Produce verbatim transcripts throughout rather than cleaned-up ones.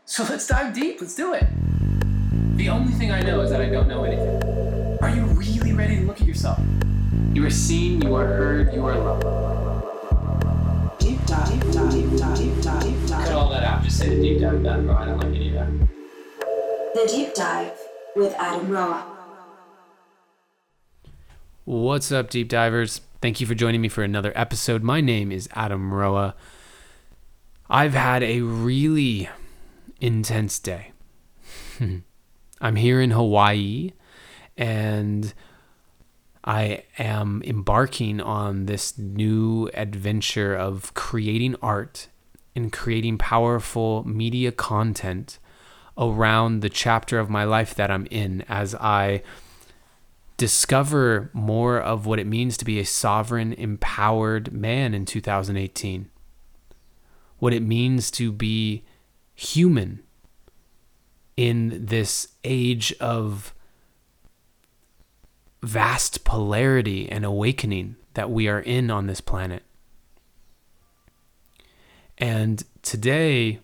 So let's dive deep. Let's do it. The only thing I know is that I don't know anything. Are you really ready to look at yourself? You are seen, you are heard, you are loved. Deep dive, deep dive, deep dive, deep dive, deep dive. Cut all that out. Just say the deep dive with Adam Roa. I don't like any of that. The Deep Dive with Adam Roa. What's up, deep divers? Thank you for joining me for another episode. My name is Adam Roa. I've had a really intense day. I'm here in Hawaii, and I am embarking on this new adventure of creating art and creating powerful media content around the chapter of my life that I'm in as I discover more of what it means to be a sovereign, empowered man in two thousand eighteen. What it means to be human in this age of vast polarity and awakening that we are in on this planet. And today,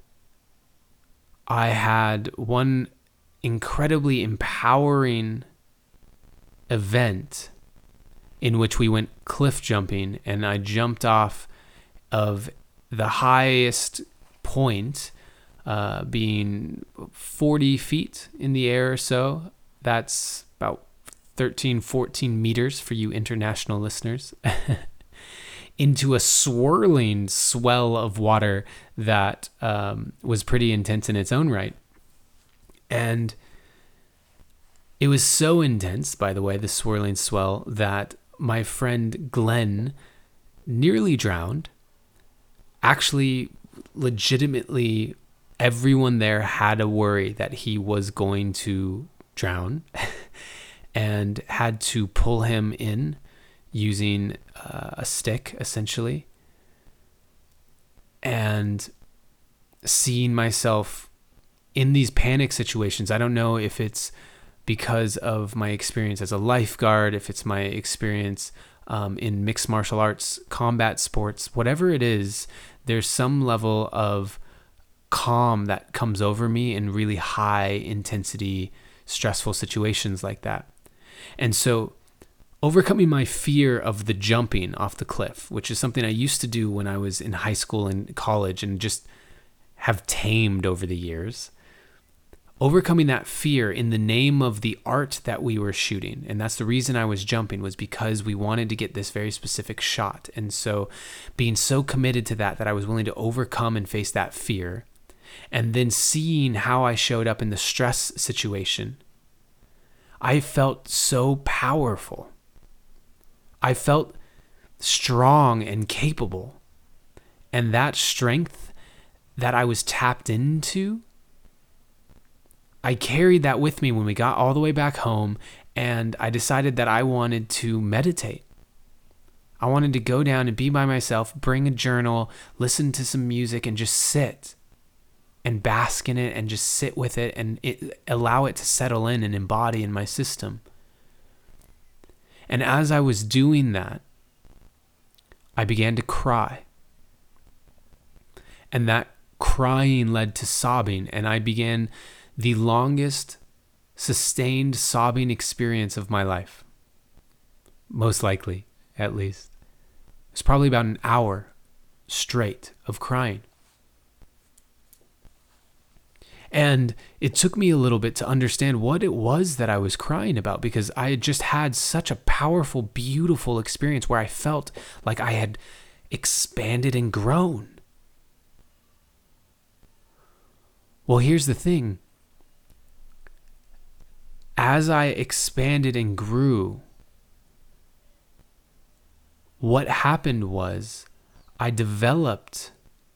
I had one incredibly empowering event in which we went cliff jumping, and I jumped off of the highest point, uh, being forty feet in the air or so. That's about thirteen, fourteen meters for you international listeners, into a swirling swell of water that um, was pretty intense in its own right. And it was so intense, by the way, the swirling swell, that my friend Glenn nearly drowned. Actually, legitimately, everyone there had a worry that he was going to drown and had to pull him in using uh, a stick, essentially. And seeing myself in these panic situations, I don't know if it's because of my experience as a lifeguard, if it's my experience um, in mixed martial arts, combat sports, whatever it is, there's some level of calm that comes over me in really high intensity, stressful situations like that. And so overcoming my fear of the jumping off the cliff, which is something I used to do when I was in high school and college and just have tamed over the years, overcoming that fear in the name of the art that we were shooting. And that's the reason I was jumping, was because we wanted to get this very specific shot. And so being so committed to that, that I was willing to overcome and face that fear, and then seeing how I showed up in the stress situation, I felt so powerful. I felt strong and capable. And that strength that I was tapped into, I carried that with me when we got all the way back home, and I decided that I wanted to meditate. I wanted to go down and be by myself, bring a journal, listen to some music, and just sit and bask in it and just sit with it and it, allow it to settle in and embody in my system. And as I was doing that, I began to cry. And that crying led to sobbing, and I began the longest sustained sobbing experience of my life. Most likely, at least. It was probably about an hour straight of crying. And it took me a little bit to understand what it was that I was crying about, because I had just had such a powerful, beautiful experience where I felt like I had expanded and grown. Well, here's the thing. As I expanded and grew, what happened was I developed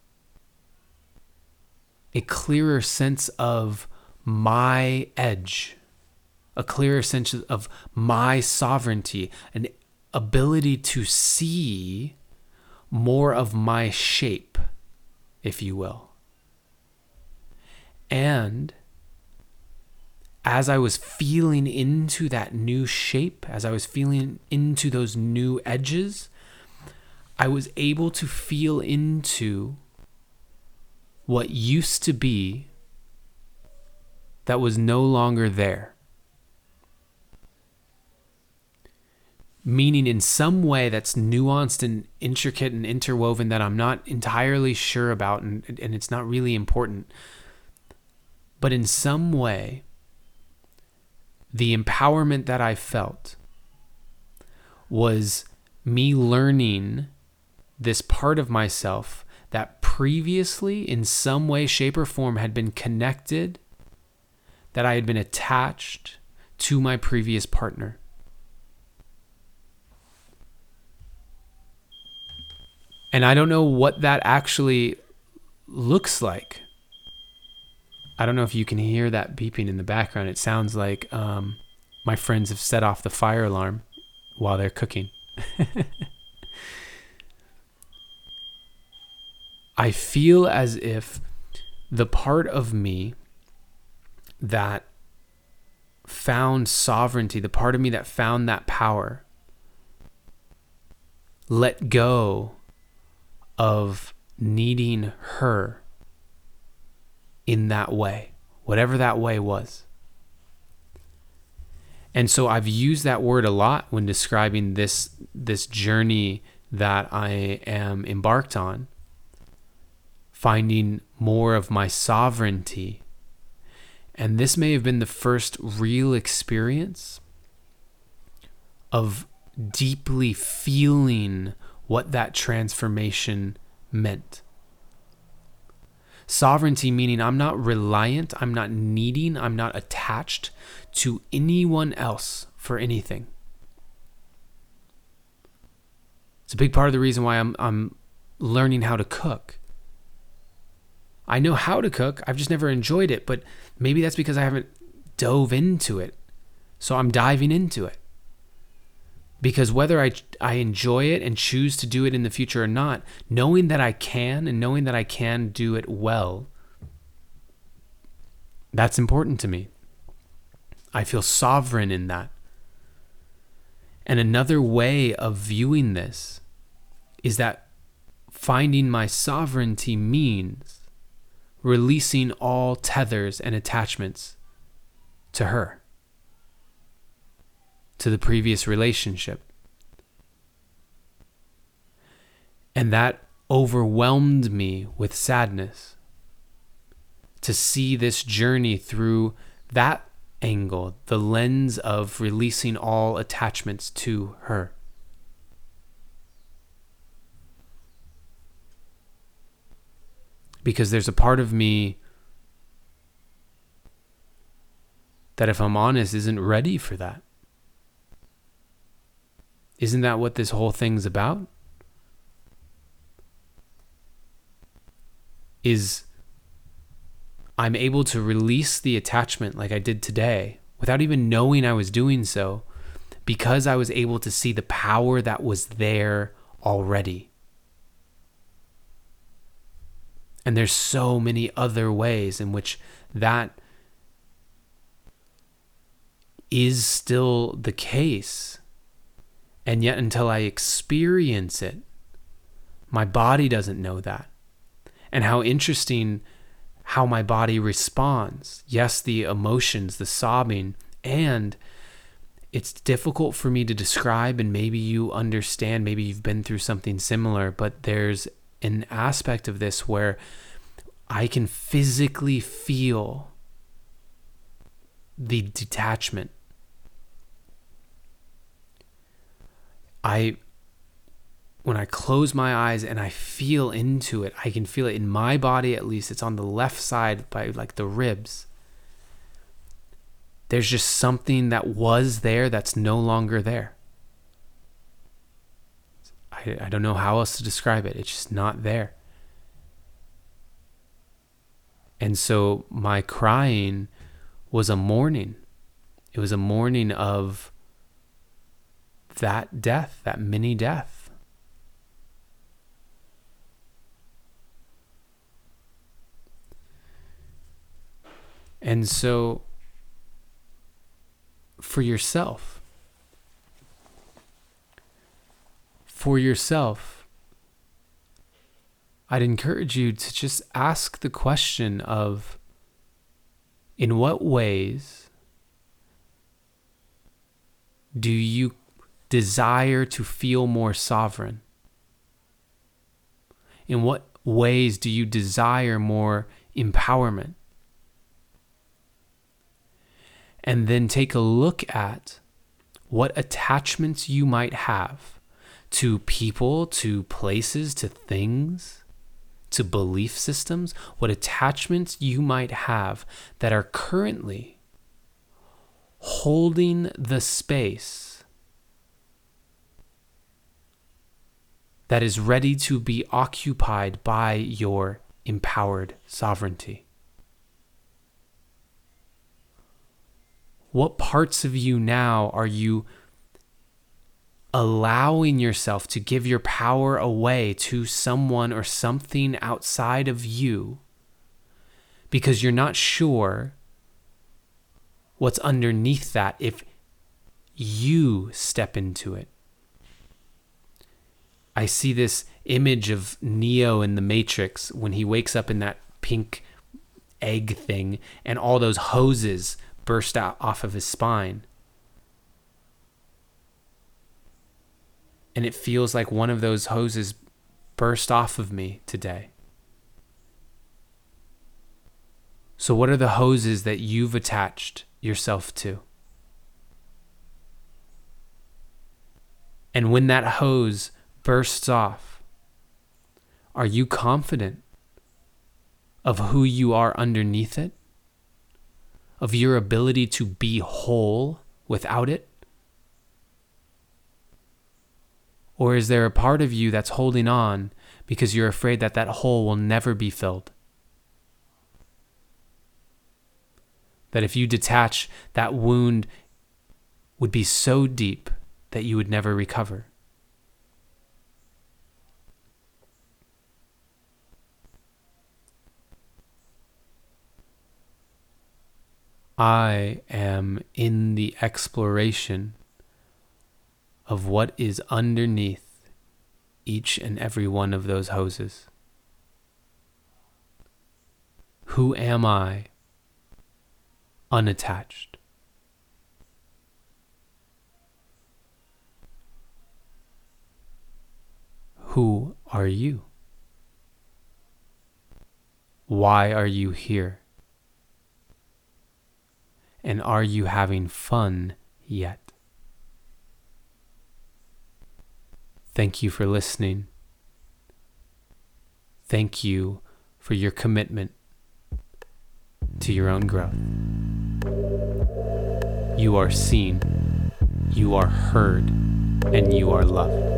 a clearer sense of my edge, a clearer sense of my sovereignty, an ability to see more of my shape, if you will. And as I was feeling into that new shape, as I was feeling into those new edges, I was able to feel into what used to be that was no longer there. Meaning in some way that's nuanced and intricate and interwoven that I'm not entirely sure about, and, and it's not really important. But in some way, the empowerment that I felt was me learning this part of myself that previously in some way, shape, or form had been connected, that I had been attached to my previous partner. And I don't know what that actually looks like. I don't know if you can hear that beeping in the background. It sounds like um, my friends have set off the fire alarm while they're cooking. I feel as if the part of me that found sovereignty, the part of me that found that power, let go of needing her in that way, whatever that way was. And so I've used that word a lot when describing this this journey that I am embarked on, finding more of my sovereignty. And this may have been the first real experience of deeply feeling what that transformation meant. Sovereignty meaning I'm not reliant, I'm not needing, I'm not attached to anyone else for anything. It's a big part of the reason why I'm I'm learning how to cook. I know how to cook, I've just never enjoyed it, but maybe that's because I haven't dove into it. So I'm diving into it. Because whether I I enjoy it and choose to do it in the future or not, knowing that I can and knowing that I can do it well, that's important to me. I feel sovereign in that. And another way of viewing this is that finding my sovereignty means releasing all tethers and attachments to her, to the previous relationship. And that overwhelmed me with sadness to see this journey through that angle, the lens of releasing all attachments to her. Because there's a part of me that, if I'm honest, isn't ready for that. Isn't that what this whole thing's about? Is I'm able to release the attachment like I did today without even knowing I was doing so, because I was able to see the power that was there already. And there's so many other ways in which that is still the case. And yet until I experience it, my body doesn't know that. And how interesting how my body responds. Yes, the emotions, the sobbing, and it's difficult for me to describe, and maybe you understand, maybe you've been through something similar, but there's an aspect of this where I can physically feel the detachment. I, when I close my eyes and I feel into it, I can feel it in my body, at least. It's on the left side by like the ribs. There's just something that was there that's no longer there. I, I don't know how else to describe it. It's just not there. And so my crying was a mourning. It was a mourning of that death, that mini death. And so for yourself, for yourself, I'd encourage you to just ask the question of, In what ways do you desire to feel more sovereign? In what ways do you desire more empowerment? And then take a look at what attachments you might have to people, to places, to things, to belief systems, what attachments you might have that are currently holding the space that is ready to be occupied by your empowered sovereignty. What parts of you now are you allowing yourself to give your power away to someone or something outside of you because you're not sure what's underneath that if you step into it? I see this image of Neo in the Matrix when he wakes up in that pink egg thing and all those hoses burst out off of his spine. And it feels like one of those hoses burst off of me today. So what are the hoses that you've attached yourself to? And when that hose bursts off, are you confident of who you are underneath it? Of your ability to be whole without it? Or is there a part of you that's holding on because you're afraid that that hole will never be filled? That if you detach, that wound would be so deep that you would never recover? I am in the exploration of what is underneath each and every one of those hoses. Who am I unattached? Who are you? Why are you here? And are you having fun yet? Thank you for listening. Thank you for your commitment to your own growth. You are seen, you are heard, and you are loved.